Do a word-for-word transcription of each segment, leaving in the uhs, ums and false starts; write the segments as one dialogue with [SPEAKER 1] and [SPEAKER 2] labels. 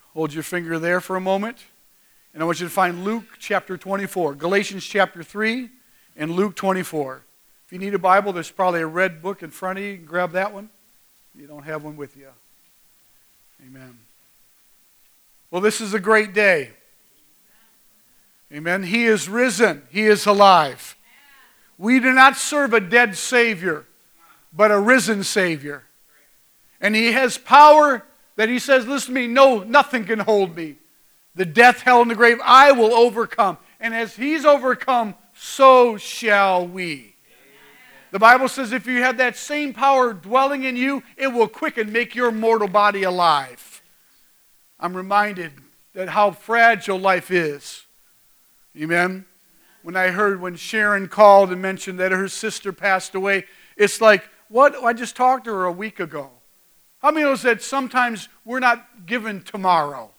[SPEAKER 1] Hold your finger there for a moment. And I want you to find Luke chapter twenty-four. Galatians chapter three and Luke twenty-four. If you need a Bible, there's probably a red book in front of you. You can grab that one. You don't have one with you. Amen. Well, this is a great day. Amen. He is risen. He is alive. We do not serve a dead Savior, but a risen Savior. And He has power that He says, listen to me, no, nothing can hold me. The death, hell, and the grave, I will overcome. And as He's overcome, so shall we. The Bible says if you have that same power dwelling in you, it will quicken, make your mortal body alive. I'm reminded that how fragile life is. Amen? When I heard when Sharon called and mentioned that her sister passed away, it's like, what? I just talked to her a week ago. How many knows that sometimes we're not given tomorrow?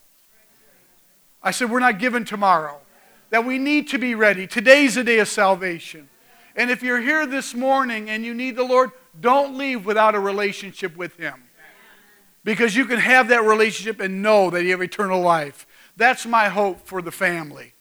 [SPEAKER 1] I said we're not given tomorrow. That we need to be ready. Today's the day of salvation. And if you're here this morning and you need the Lord, don't leave without a relationship with Him. Because you can have that relationship and know that you have eternal life. That's my hope for the family.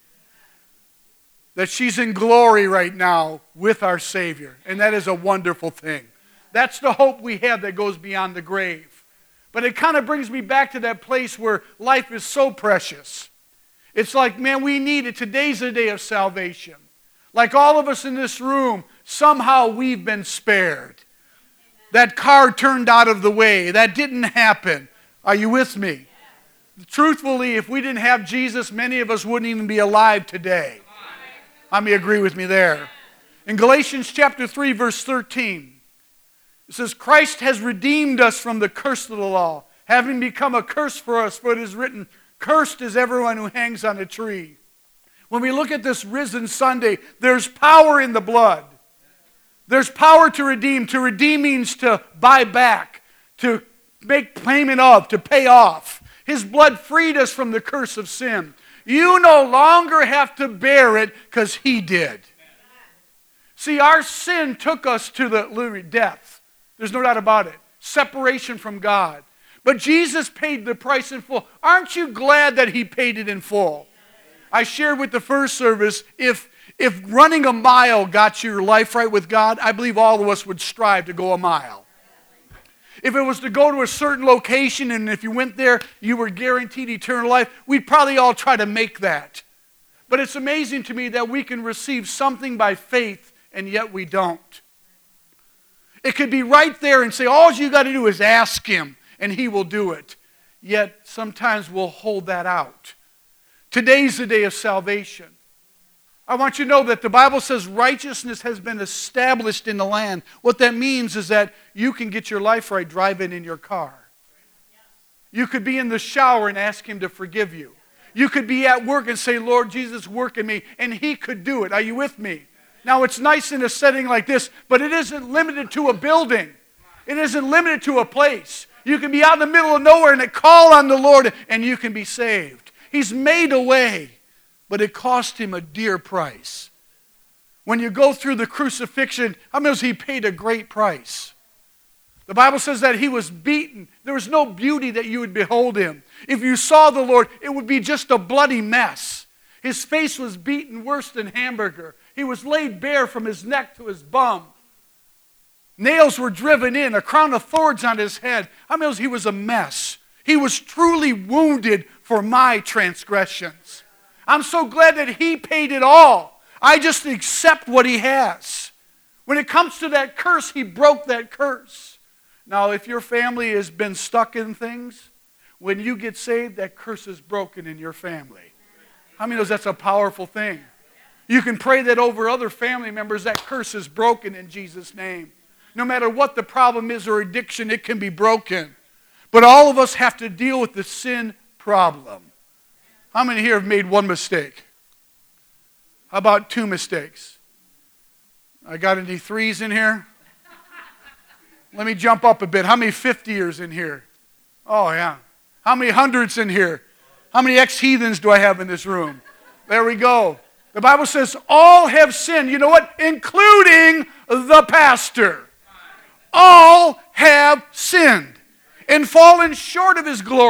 [SPEAKER 1] That she's in glory right now with our Savior. And that is a wonderful thing. That's the hope we have that goes beyond the grave. But it kind of brings me back to that place where life is so precious. It's like, man, we need it. Today's the day of salvation. Like all of us in this room, somehow we've been spared. That car turned out of the way. That didn't happen. Are you with me? Truthfully, if we didn't have Jesus, many of us wouldn't even be alive today. How many agree with me there? In Galatians chapter three, verse thirteen, it says, Christ has redeemed us from the curse of the law, having become a curse for us, for it is written, cursed is everyone who hangs on a tree. When we look at this risen Sunday, there's power in the blood. There's power to redeem. To redeem means to buy back, to make payment of, to pay off. His blood freed us from the curse of sin. You no longer have to bear it because He did. See, our sin took us to the literally death. There's no doubt about it. Separation from God. But Jesus paid the price in full. Aren't you glad that He paid it in full? I shared with the first service, if, if running a mile got your life right with God, I believe all of us would strive to go a mile. If it was to go to a certain location and if you went there, you were guaranteed eternal life, we'd probably all try to make that. But it's amazing to me that we can receive something by faith and yet we don't. It could be right there and say, all you got to do is ask Him and He will do it. Yet sometimes we'll hold that out. Today's the day of salvation. I want you to know that the Bible says righteousness has been established in the land. What that means is that you can get your life right driving in your car. You could be in the shower and ask Him to forgive you. You could be at work and say, Lord Jesus, work in me, and He could do it. Are you with me? Now, it's nice in a setting like this, but it isn't limited to a building. It isn't limited to a place. You can be out in the middle of nowhere and call on the Lord, and you can be saved. He's made a way, but it cost Him a dear price. When you go through the crucifixion, how many knows He paid a great price? The Bible says that He was beaten. There was no beauty that you would behold Him. If you saw the Lord, it would be just a bloody mess. His face was beaten worse than hamburger. He was laid bare from His neck to His bum. Nails were driven in, a crown of thorns on His head. How many knows He was a mess? He was truly wounded for my transgressions. I'm so glad that He paid it all. I just accept what He has. When it comes to that curse, He broke that curse. Now, if your family has been stuck in things, when you get saved, that curse is broken in your family. How many knows that's a powerful thing? You can pray that over other family members, that curse is broken in Jesus' name. No matter what the problem is or addiction, it can be broken. But all of us have to deal with the sin problem. How many here have made one mistake? How about two mistakes? I got any threes in here? Let me jump up a bit. How many fifty-ers in here? Oh, yeah. How many hundreds in here? How many ex-heathens do I have in this room? There we go. The Bible says all have sinned. You know what? Including the pastor. All have sinned and fallen short of His glory.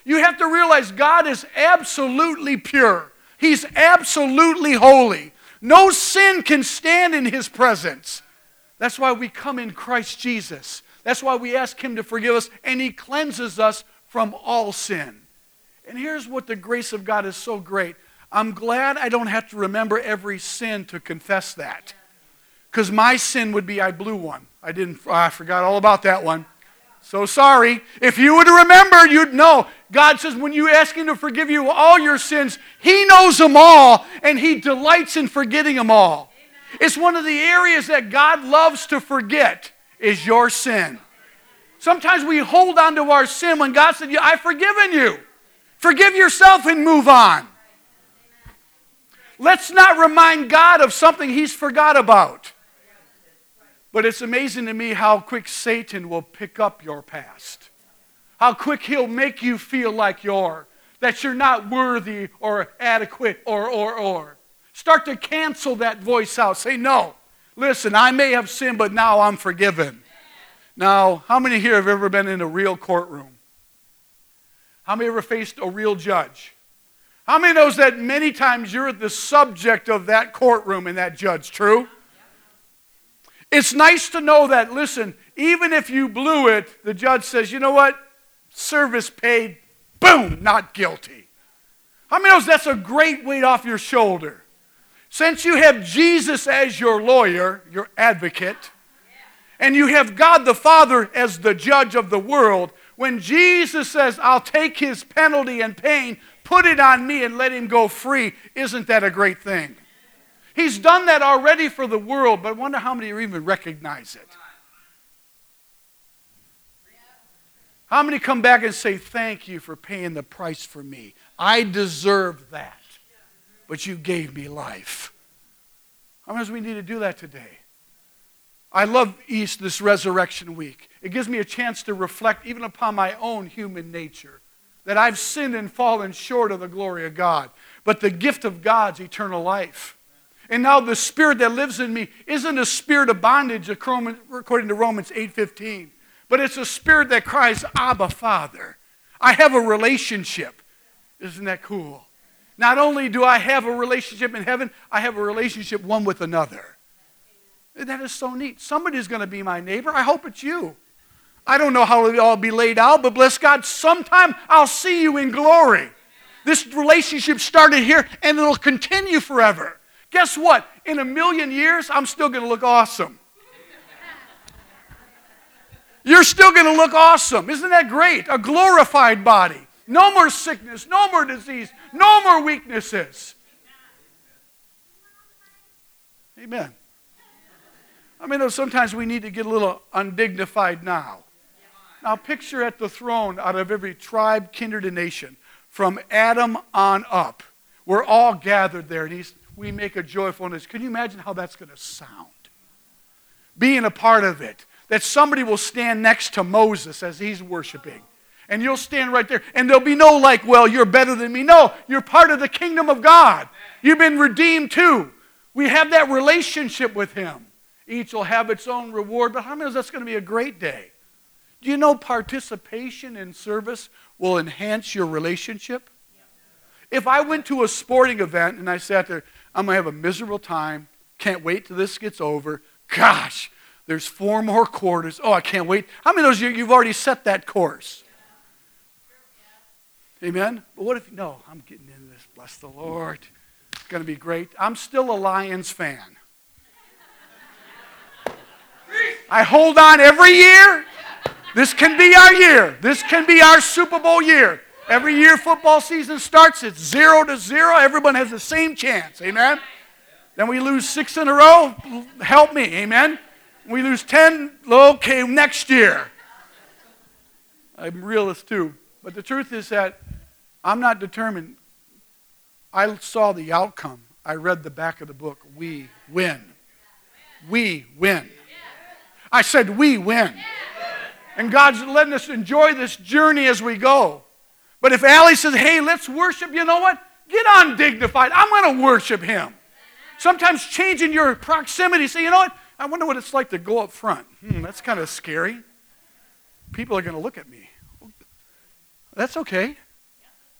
[SPEAKER 1] You have to realize God is absolutely pure. He's absolutely holy. No sin can stand in His presence. That's why we come in Christ Jesus. That's why we ask Him to forgive us, and He cleanses us from all sin. And here's what the grace of God is so great. I'm glad I don't have to remember every sin to confess that. Because my sin would be I blew one. I didn't, I forgot all about that one. So sorry. If you would remember, you'd know. God says when you ask Him to forgive you all your sins, He knows them all, and He delights in forgetting them all. Amen. It's one of the areas that God loves to forget is your sin. Sometimes we hold on to our sin when God said, I've forgiven you. Forgive yourself and move on. Let's not remind God of something He's forgot about. But it's amazing to me how quick Satan will pick up your past. How quick he'll make you feel like you're, that you're not worthy or adequate or, or, or. Start to cancel that voice out. Say, no, listen, I may have sinned, but now I'm forgiven. Now, how many here have ever been in a real courtroom? How many ever faced a real judge? How many knows that many times you're the subject of that courtroom and that judge? True? It's nice to know that, listen, even if you blew it, the judge says, you know what? Service paid, boom, not guilty. How many knows that's a great weight off your shoulder? Since you have Jesus as your lawyer, your advocate, and you have God the Father as the judge of the world, when Jesus says, I'll take His penalty and pain, put it on me and let Him go free, isn't that a great thing? He's done that already for the world, but I wonder how many even recognize it. How many come back and say, thank you for paying the price for me. I deserve that, but you gave me life. How many of us we need to do that today? I love East, this resurrection week. It gives me a chance to reflect even upon my own human nature, that I've sinned and fallen short of the glory of God. But the gift of God's eternal life. And now the Spirit that lives in me isn't a spirit of bondage according to Romans eight fifteen. But it's a spirit that cries, Abba, Father. I have a relationship. Isn't that cool? Not only do I have a relationship in heaven, I have a relationship one with another. That is so neat. Somebody's going to be my neighbor. I hope it's you. I don't know how it'll all be laid out, but bless God, sometime I'll see you in glory. This relationship started here, and it'll continue forever. Guess what? In a million years, I'm still going to look awesome. You're still going to look awesome. Isn't that great? A glorified body. No more sickness, no more disease, no more weaknesses. Amen. I mean, sometimes we need to get a little undignified now. Now picture at the throne out of every tribe, kindred, and nation, from Adam on up. We're all gathered there, and he's, we make a joyfulness. Can you imagine how that's going to sound? Being a part of it. That somebody will stand next to Moses as he's worshiping. And you'll stand right there. And there'll be no like, well, you're better than me. No, you're part of the kingdom of God. You've been redeemed too. We have that relationship with Him. Each will have its own reward. But how many of us that's going to be a great day? Do you know participation in service will enhance your relationship? If I went to a sporting event and I sat there, I'm going to have a miserable time. Can't wait till this gets over. Gosh, there's four more quarters. Oh, I can't wait. How many of those you, you've already set that course? Amen? But what if, no, I'm getting into this. Bless the Lord. It's going to be great. I'm still a Lions fan. I hold on every year. This can be our year. This can be our Super Bowl year. Every year football season starts, it's zero to zero. Everyone has the same chance. Amen? Then we lose six in a row. Help me. Amen? We lose ten. Okay, next year. I'm a realist too. But the truth is that I'm not determined. I saw the outcome. I read the back of the book. We win. We win. I said we win. And God's letting us enjoy this journey as we go. But if Allie says, hey, let's worship, you know what? Get undignified. I'm going to worship Him. Sometimes changing your proximity. Say, you know what? I wonder what it's like to go up front. Hmm, that's kind of scary. People are going to look at me. That's okay.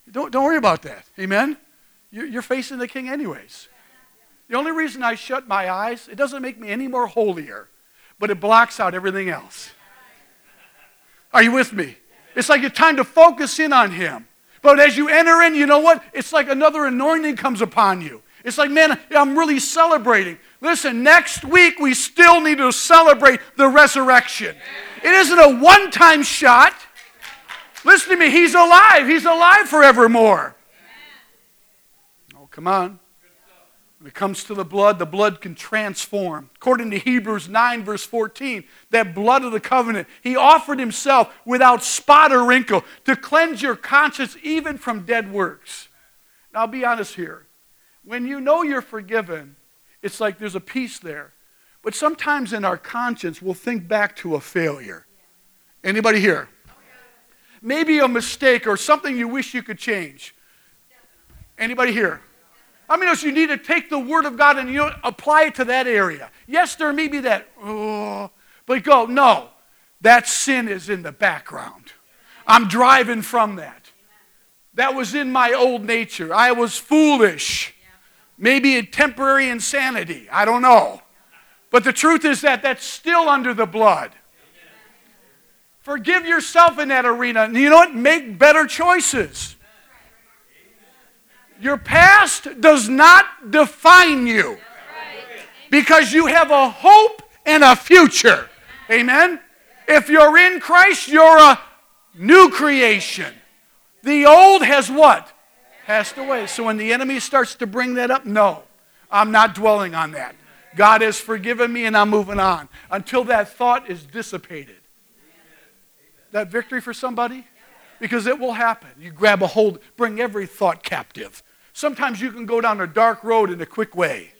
[SPEAKER 1] Don't, don't worry about that. Amen? You're, you're facing the King anyways. The only reason I shut my eyes, it doesn't make me any more holier, but it blocks out everything else. Are you with me? It's like it's time to focus in on Him. But as you enter in, you know what? It's like another anointing comes upon you. It's like, man, I'm really celebrating. Listen, next week we still need to celebrate the resurrection. It isn't a one-time shot. Listen to me, He's alive. He's alive forevermore. Oh, come on. When it comes to the blood, the blood can transform. According to Hebrews nine, verse fourteen, that blood of the covenant, He offered Himself without spot or wrinkle to cleanse your conscience even from dead works. Now, I'll be honest here. When you know you're forgiven, it's like there's a peace there. But sometimes in our conscience, we'll think back to a failure. Anybody here? Maybe a mistake or something you wish you could change. Anybody here? I mean, you need to take the Word of God and you know, apply it to that area. Yes, there may be that, oh, but go, no, that sin is in the background. I'm driving from that. That was in my old nature. I was foolish. Maybe a temporary insanity. I don't know. But the truth is that that's still under the blood. Forgive yourself in that arena. And you know what? Make better choices. Your past does not define you because you have a hope and a future. Amen? If you're in Christ, you're a new creation. The old has what? Passed away. So when the enemy starts to bring that up, no, I'm not dwelling on that. God has forgiven me and I'm moving on until that thought is dissipated. That victory for somebody? Because it will happen. You grab a hold, bring every thought captive. Sometimes you can go down a dark road in a quick way.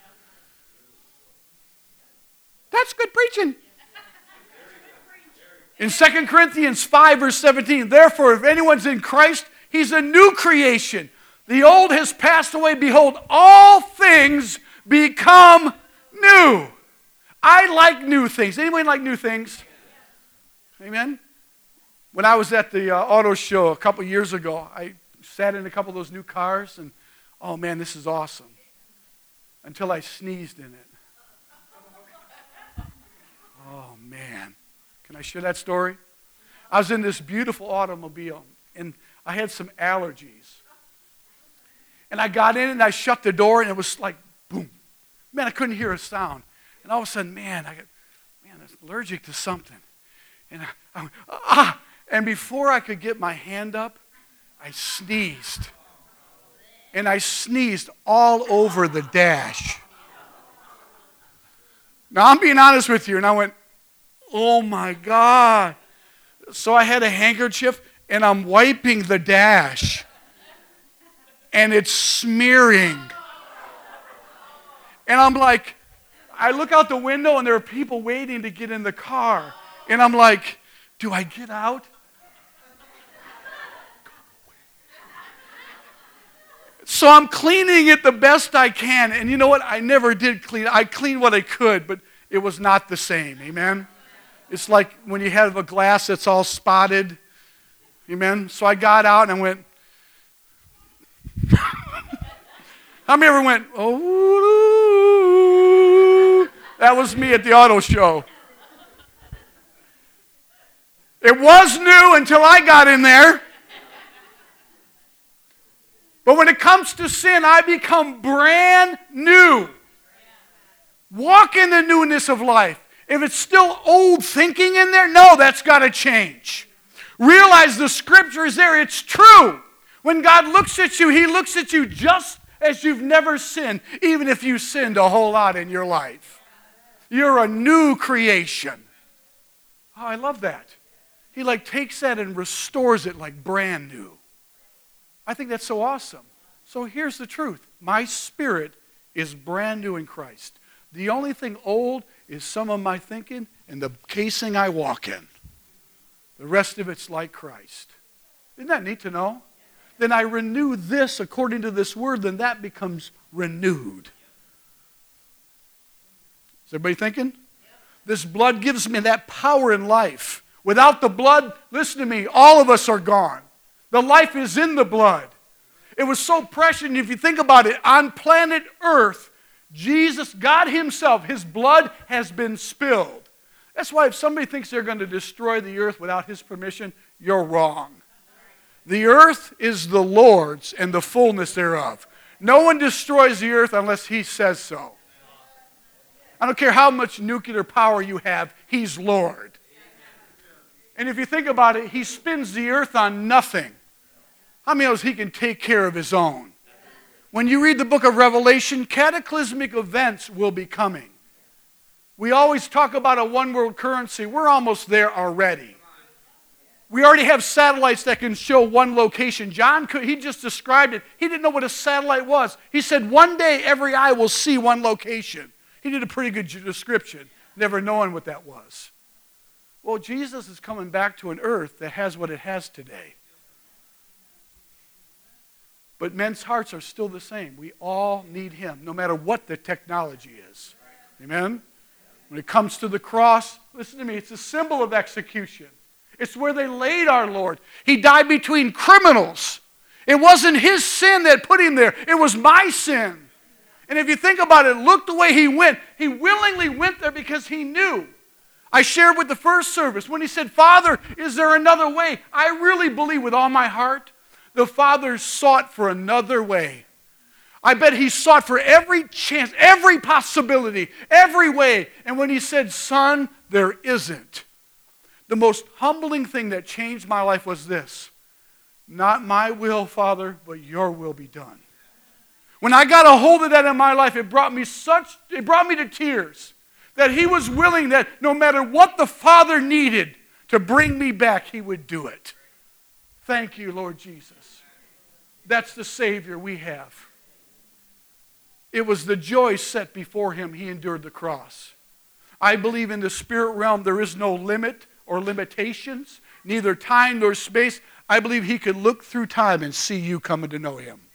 [SPEAKER 1] That's good preaching. In Second Corinthians five, verse seventeen, therefore, if anyone's in Christ, he's a new creation. The old has passed away. Behold, all things become new. I like new things. Anybody like new things? Amen? When I was at the uh, auto show a couple years ago, I sat in a couple of those new cars and, oh man, this is awesome. Until I sneezed in it. Oh man. Can I share that story? I was in this beautiful automobile and I had some allergies. And I got in and I shut the door and it was like, boom. Man, I couldn't hear a sound. And all of a sudden, man, I got, man, I was allergic to something. And I, I ah, and before I could get my hand up, I sneezed. And I sneezed all over the dash. Now, I'm being honest with you. And I went, oh, my God. So I had a handkerchief, and I'm wiping the dash. And it's smearing. And I'm like, I look out the window, and there are people waiting to get in the car. And I'm like, do I get out? So I'm cleaning it the best I can. And you know what? I never did clean. I cleaned what I could, but it was not the same. Amen? It's like when you have a glass that's all spotted. Amen? So I got out and I went. How many ever went, oh, that was me at the auto show. It was new until I got in there. But when it comes to sin, I become brand new. Walk in the newness of life. If it's still old thinking in there, no, that's got to change. Realize the scripture is there. It's true. When God looks at you, He looks at you just as you've never sinned, even if you sinned a whole lot in your life. You're a new creation. Oh, I love that. He like takes that and restores it like brand new. I think that's so awesome. So here's the truth. My spirit is brand new in Christ. The only thing old is some of my thinking and the casing I walk in. The rest of it's like Christ. Isn't that neat to know? Then I renew this according to this word, then that becomes renewed. Is everybody thinking? This blood gives me that power in life. Without the blood, listen to me, all of us are gone. The life is in the blood. It was so precious, and if you think about it, on planet Earth, Jesus, God himself, his blood has been spilled. That's why if somebody thinks they're going to destroy the earth without his permission, you're wrong. The earth is the Lord's and the fullness thereof. No one destroys the earth unless he says so. I don't care how much nuclear power you have, he's Lord. And if you think about it, he spins the earth on nothing. How many knows he can take care of his own? When you read the book of Revelation, cataclysmic events will be coming. We always talk about a one-world currency. We're almost there already. We already have satellites that can show one location. John, could, he just described it. He didn't know what a satellite was. He said, one day every eye will see one location. He did a pretty good description, never knowing what that was. Well, Jesus is coming back to an earth that has what it has today. But men's hearts are still the same. We all need him, no matter what the technology is. Amen? When it comes to the cross, listen to me, it's a symbol of execution. It's where they laid our Lord. He died between criminals. It wasn't his sin that put him there. It was my sin. And if you think about it, look the way he went. He willingly went there because he knew. I shared with the first service when he said, Father, is there another way? I really believe with all my heart the Father sought for another way. I bet he sought for every chance, every possibility, every way. And when he said, Son, there isn't. The most humbling thing that changed my life was this. Not my will, Father, but your will be done. When I got a hold of that in my life, it brought me such, it brought me to tears. That he was willing that no matter what the Father needed to bring me back, he would do it. Thank you, Lord Jesus. That's the Savior we have. It was the joy set before him, he endured the cross. I believe in the spirit realm there is no limit or limitations, neither time nor space. I believe he could look through time and see you coming to know him.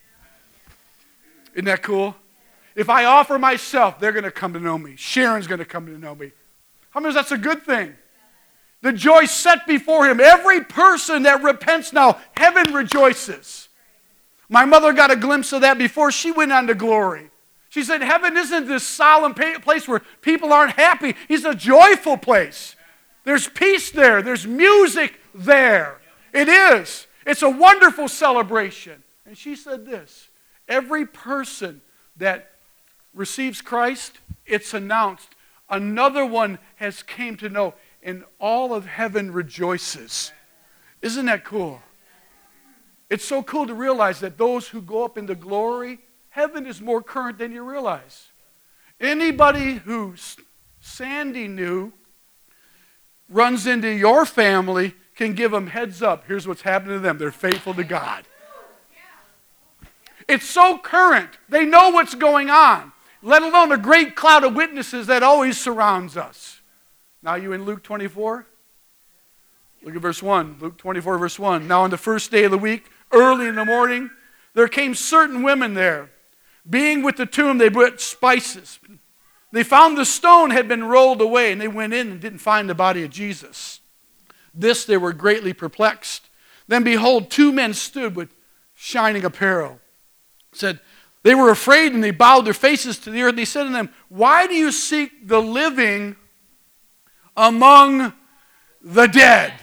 [SPEAKER 1] Isn't that cool? If I offer myself, they're going to come to know me. Sharon's going to come to know me. How many that's a good thing? The joy set before him. Every person that repents now, heaven rejoices. My mother got a glimpse of that before she went on to glory. She said, heaven isn't this solemn place where people aren't happy. It's a joyful place. There's peace there. There's music there. It is. It's a wonderful celebration. And she said this, every person that receives Christ, it's announced. Another one has came to know, and all of heaven rejoices. Isn't that cool? It's so cool to realize that those who go up into glory, heaven is more current than you realize. Anybody who Sandy knew runs into your family can give them heads up. Here's what's happening to them. They're faithful to God. It's so current. They know what's going on, let alone the great cloud of witnesses that always surrounds us. Now you in Luke twenty-four? Look at verse one. Luke twenty-four, verse one. Now on the first day of the week, early in the morning, there came certain women there. Being with the tomb, they brought spices. They found the stone had been rolled away, and they went in and didn't find the body of Jesus. This they were greatly perplexed. Then behold, two men stood with shining apparel. Said, they were afraid and they bowed their faces to the earth. They said to them, why do you seek the living among the dead?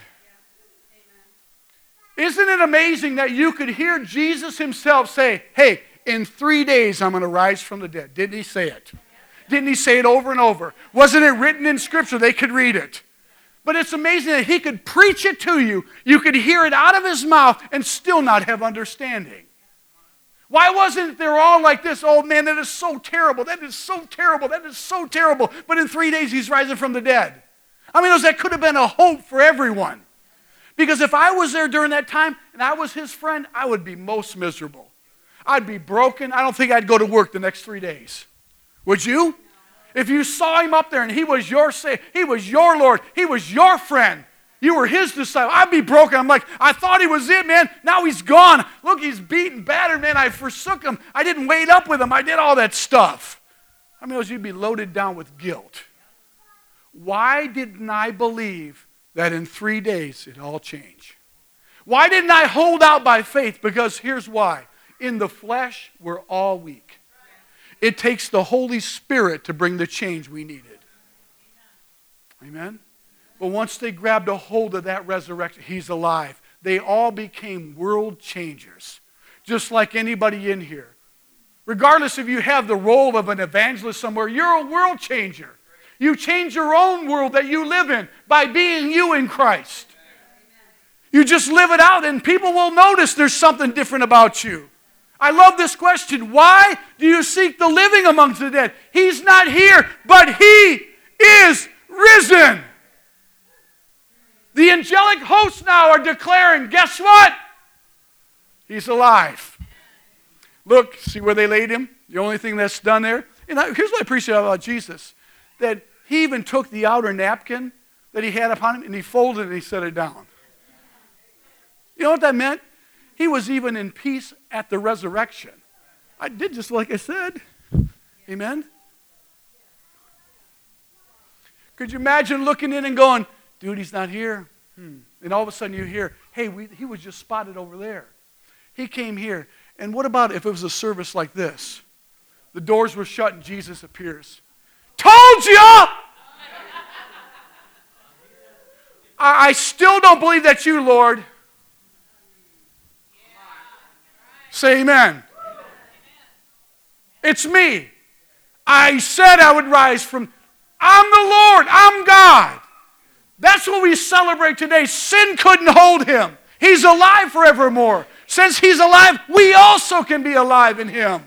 [SPEAKER 1] Isn't it amazing that you could hear Jesus himself say, hey, in three days I'm going to rise from the dead? Didn't he say it? Didn't he say it over and over? Wasn't it written in Scripture? They could read it. But it's amazing that he could preach it to you. You could hear it out of his mouth and still not have understanding. Why wasn't there all like this? Oh man, that is so terrible. That is so terrible. That is so terrible. But in three days he's rising from the dead. I mean, that could have been a hope for everyone. Because if I was there during that time and I was his friend, I would be most miserable. I'd be broken. I don't think I'd go to work the next three days. Would you? If you saw him up there and he was your Savior, he was your Lord, he was your friend, you were his disciple, I'd be broken. I'm like, I thought he was it, man. Now he's gone. Look, he's beaten, battered, man. I forsook him. I didn't wait up with him. I did all that stuff. I mean, you'd be loaded down with guilt. Why didn't I believe that in three days it all changed? Why didn't I hold out by faith? Because here's why. In the flesh, we're all weak. It takes the Holy Spirit to bring the change we needed. Amen? But once they grabbed a hold of that resurrection, he's alive. They all became world changers. Just like anybody in here. Regardless if you have the role of an evangelist somewhere, you're a world changer. You change your own world that you live in by being you in Christ. You just live it out and people will notice there's something different about you. I love this question. Why do you seek the living amongst the dead? He's not here, but he is risen. The angelic hosts now are declaring, guess what? He's alive. Look, see where they laid him? The only thing that's done there. And here's what I appreciate about Jesus. That he even took the outer napkin that he had upon him and he folded it and he set it down. You know what that meant? He was even in peace at the resurrection. I did just like I said. Amen? Could you imagine looking in and going, dude, he's not here. Hmm. And all of a sudden you hear, hey, we, he was just spotted over there. He came here. And what about if it was a service like this? The doors were shut and Jesus appears. Told you! I, I still don't believe that's you, Lord. Say amen. It's me. I said I would rise from... I'm the Lord. I'm God. That's what we celebrate today. Sin couldn't hold him. He's alive forevermore. Since he's alive, we also can be alive in him.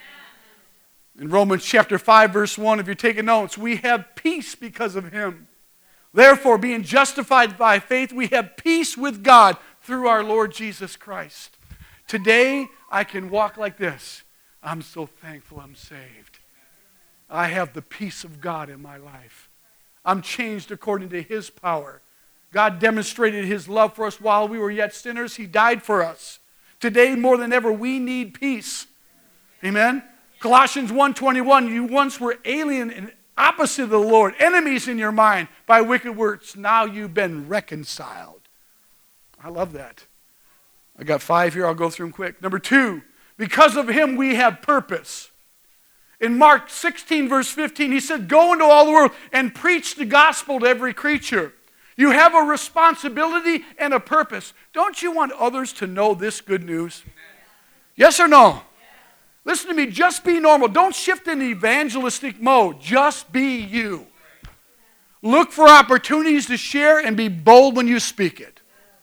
[SPEAKER 1] In Romans chapter five, verse one, if you're taking notes, we have peace because of him. Therefore, being justified by faith, we have peace with God through our Lord Jesus Christ. Today, I can walk like this. I'm so thankful I'm saved. I have the peace of God in my life. I'm changed according to his power. God demonstrated his love for us while we were yet sinners. He died for us. Today, more than ever, we need peace. Amen? Colossians one twenty-one, you once were alien and opposite of the Lord, enemies in your mind by wicked works. Now you've been reconciled. I love that. I got five here. I'll go through them quick. Number two, because of him we have purpose. In Mark sixteen, verse fifteen, he said, go into all the world and preach the gospel to every creature. You have a responsibility and a purpose. Don't you want others to know this good news? Yes or no? Listen to me, just be normal. Don't shift into evangelistic mode. Just be you. Look for opportunities to share and be bold when you speak it.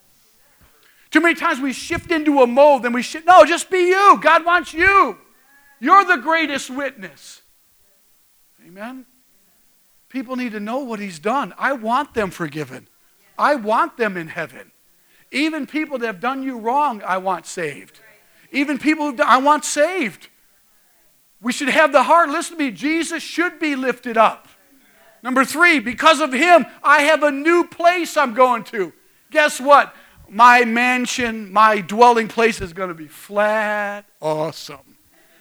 [SPEAKER 1] Too many times we shift into a mode, then we shift. No, just be you. God wants you. You're the greatest witness. Amen? People need to know what he's done. I want them forgiven. I want them in heaven. Even people that have done you wrong, I want saved. Even people who I want saved. We should have the heart. Listen to me. Jesus should be lifted up. Number three, because of him, I have a new place I'm going to. Guess what? My mansion, my dwelling place is going to be flat awesome.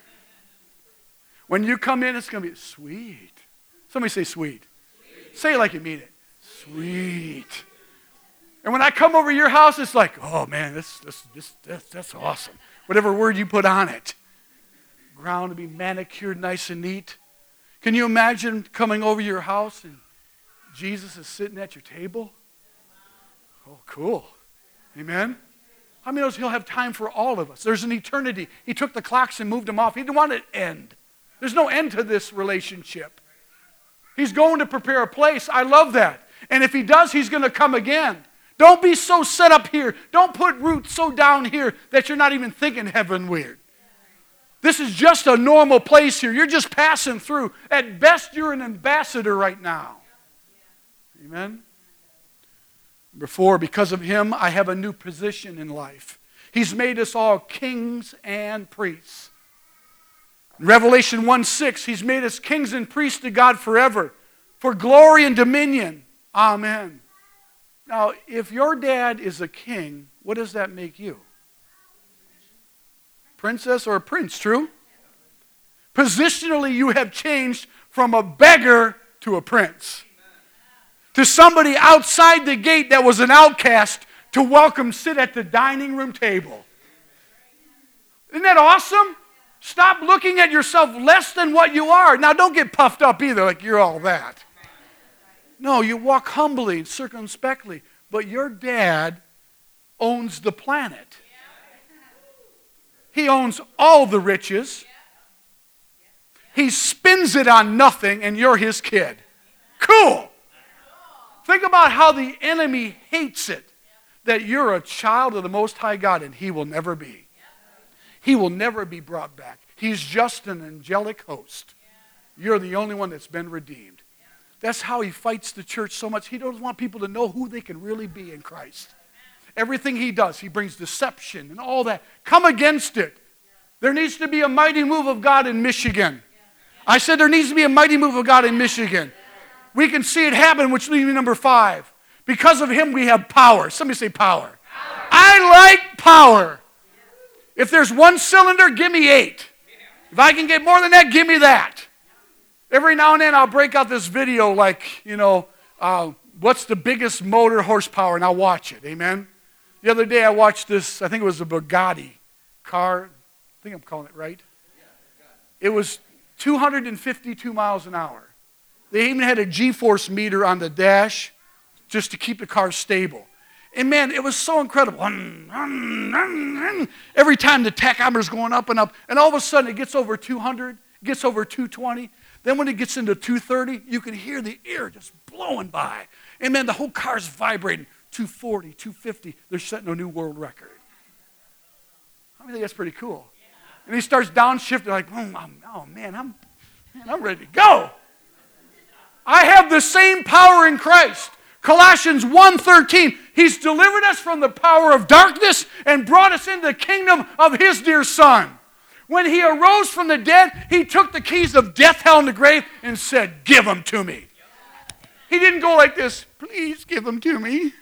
[SPEAKER 1] When you come in, it's going to be sweet. Somebody say sweet. Sweet. Say it like you mean it. Sweet. And when I come over to your house, it's like, oh man, this, this, this, this, that's awesome. Whatever word you put on it. Ground to be manicured nice and neat. Can you imagine coming over your house and Jesus is sitting at your table? Oh, cool. Amen? How many knows he'll have time for all of us? There's an eternity. He took the clocks and moved them off. He didn't want it to end. There's no end to this relationship. He's going to prepare a place. I love that. And if he does, he's going to come again. Don't be so set up here. Don't put roots so down here that you're not even thinking heaven weird. This is just a normal place here. You're just passing through. At best, you're an ambassador right now. Amen? Number four, because of him, I have a new position in life. He's made us all kings and priests. In Revelation one six, he's made us kings and priests to God forever, for glory and dominion. Amen. Now, if your dad is a king, what does that make you? Princess or a prince, true? Positionally, you have changed from a beggar to a prince. To somebody outside the gate that was an outcast to welcome, sit at the dining room table. Isn't that awesome? Stop looking at yourself less than what you are. Now, don't get puffed up either, like you're all that. No, you walk humbly, circumspectly. But your dad owns the planet. He owns all the riches. He spends it on nothing, and you're his kid. Cool. Think about how the enemy hates it, that you're a child of the Most High God, and he will never be. He will never be brought back. He's just an angelic host. You're the only one that's been redeemed. That's how he fights the church so much. He doesn't want people to know who they can really be in Christ. Everything he does, he brings deception and all that. Come against it. There needs to be a mighty move of God in Michigan. I said there needs to be a mighty move of God in Michigan. We can see it happen, which leads me to number five. Because of him, we have power. Somebody say power. Power. I like power. If there's one cylinder, give me eight. If I can get more than that, give me that. Every now and then I'll break out this video like, you know, uh, what's the biggest motor horsepower, and I'll watch it. Amen? The other day I watched this, I think it was a Bugatti car. I think I'm calling it right. It was two hundred fifty-two miles an hour. They even had a G-force meter on the dash just to keep the car stable. And man, it was so incredible. Every time the tachometer's going up and up, and all of a sudden it gets over two hundred, gets over two twenty. Then when it gets into two thirty, you can hear the air just blowing by. And man, the whole car's vibrating. two forty, two fifty, they're setting a new world record. I think that's pretty cool. And he starts downshifting like, oh, I'm, oh man, I'm, man, I'm ready to go. I have the same power in Christ. Colossians one thirteen, he's delivered us from the power of darkness and brought us into the kingdom of his dear Son. When he arose from the dead, he took the keys of death, hell, and the grave and said, give them to me. He didn't go like this, please give them to me.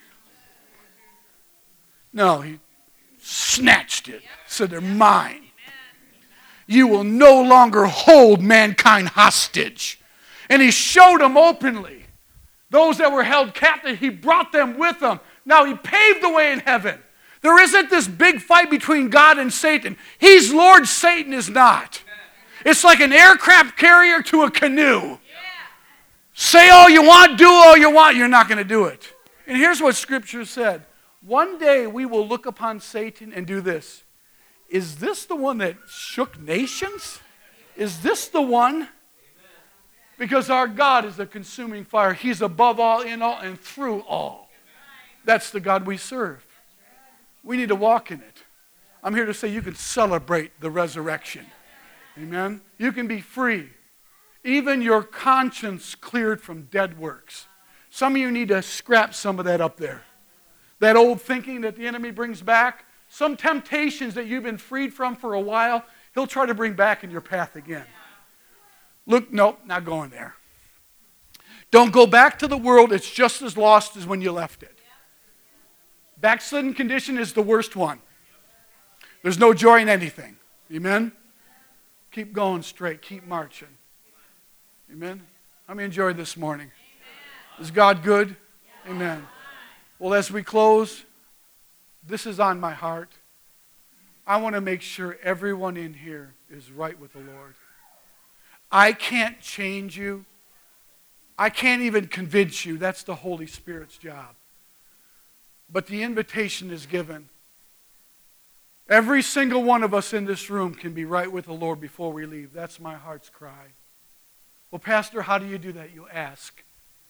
[SPEAKER 1] No, he snatched it, said they're mine. You will no longer hold mankind hostage. And he showed them openly. Those that were held captive, he brought them with him. Now he paved the way in heaven. There isn't this big fight between God and Satan. He's Lord, Satan is not. It's like an aircraft carrier to a canoe. Say all you want, do all you want, you're not going to do it. And here's what Scripture said. One day we will look upon Satan and do this. Is this the one that shook nations? Is this the one? Because our God is a consuming fire. He's above all, in all, and through all. That's the God we serve. We need to walk in it. I'm here to say you can celebrate the resurrection. Amen? You can be free. Even your conscience cleared from dead works. Some of you need to scrap some of that up there. That old thinking that the enemy brings back. Some temptations that you've been freed from for a while, he'll try to bring back in your path again. Look, nope, not going there. Don't go back to the world. It's just as lost as when you left it. Backslidden condition is the worst one. There's no joy in anything. Amen? Keep going straight. Keep marching. Amen? How many enjoyed this morning? Is God good? Amen. Well, as we close, this is on my heart. I want to make sure everyone in here is right with the Lord. I can't change you. I can't even convince you. That's the Holy Spirit's job. But the invitation is given. Every single one of us in this room can be right with the Lord before we leave. That's my heart's cry. Well, Pastor, how do you do that? You ask.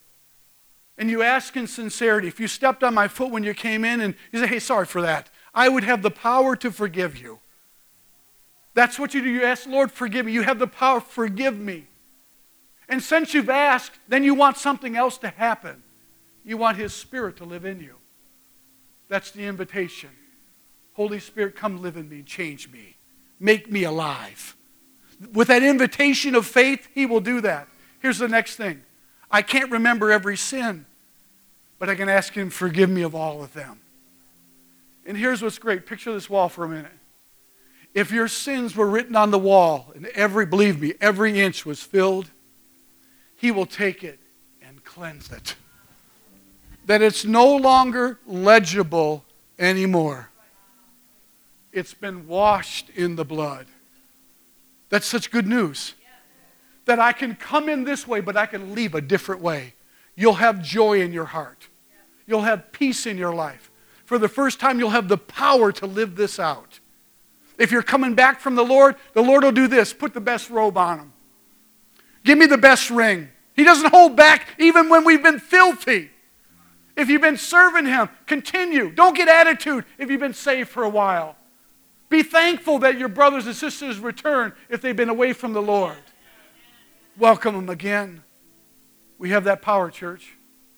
[SPEAKER 1] And you ask in sincerity. If you stepped on my foot when you came in and you say, hey, sorry for that, I would have the power to forgive you. That's what you do. You ask, Lord, forgive me. You have the power, forgive me. And since you've asked, then you want something else to happen. You want His Spirit to live in you. That's the invitation. Holy Spirit, come live in me and change me. Make me alive. With that invitation of faith, He will do that. Here's the next thing. I can't remember every sin, but I can ask Him, forgive me of all of them. And here's what's great. Picture this wall for a minute. If your sins were written on the wall, and every, believe me, every inch was filled, He will take it and cleanse it. That it's no longer legible anymore. It's been washed in the blood. That's such good news. That I can come in this way, but I can leave a different way. You'll have joy in your heart. You'll have peace in your life. For the first time, you'll have the power to live this out. If you're coming back from the Lord, the Lord will do this. Put the best robe on him. Give me the best ring. He doesn't hold back even when we've been filthy. If you've been serving him, continue. Don't get attitude if you've been saved for a while. Be thankful that your brothers and sisters return if they've been away from the Lord. Welcome them again. We have that power, church.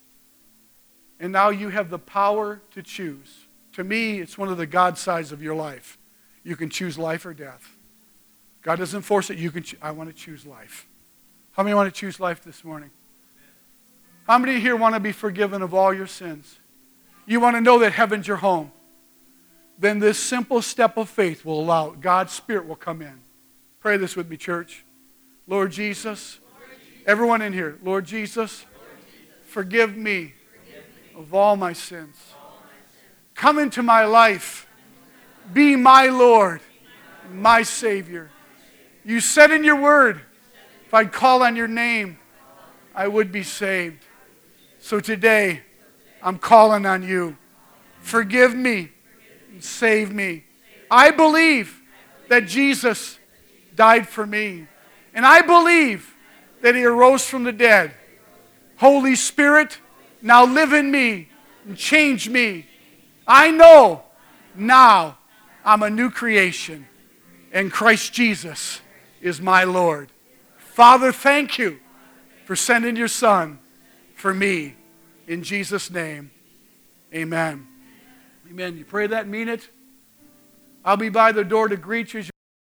[SPEAKER 1] And now you have the power to choose. To me, it's one of the God sides of your life. You can choose life or death. God doesn't force it. You can. Cho- I want to choose life. How many want to choose life this morning? How many here want to be forgiven of all your sins? You want to know that heaven's your home? Then this simple step of faith will allow God's Spirit will come in. Pray this with me, church. Lord Jesus, everyone in here, Lord Jesus, forgive me of all my sins. Come into my life. Be my Lord, my Savior. You said in your word, if I'd call on your name, I would be saved. So today, I'm calling on you. Forgive me and save me. I believe that Jesus died for me. And I believe that he arose from the dead. Holy Spirit, now live in me and change me. I know now I'm a new creation, and Christ Jesus is my Lord. Father, thank you for sending your Son for me. In Jesus' name, amen. Amen. You pray that, mean it? I'll be by the door to greet you as you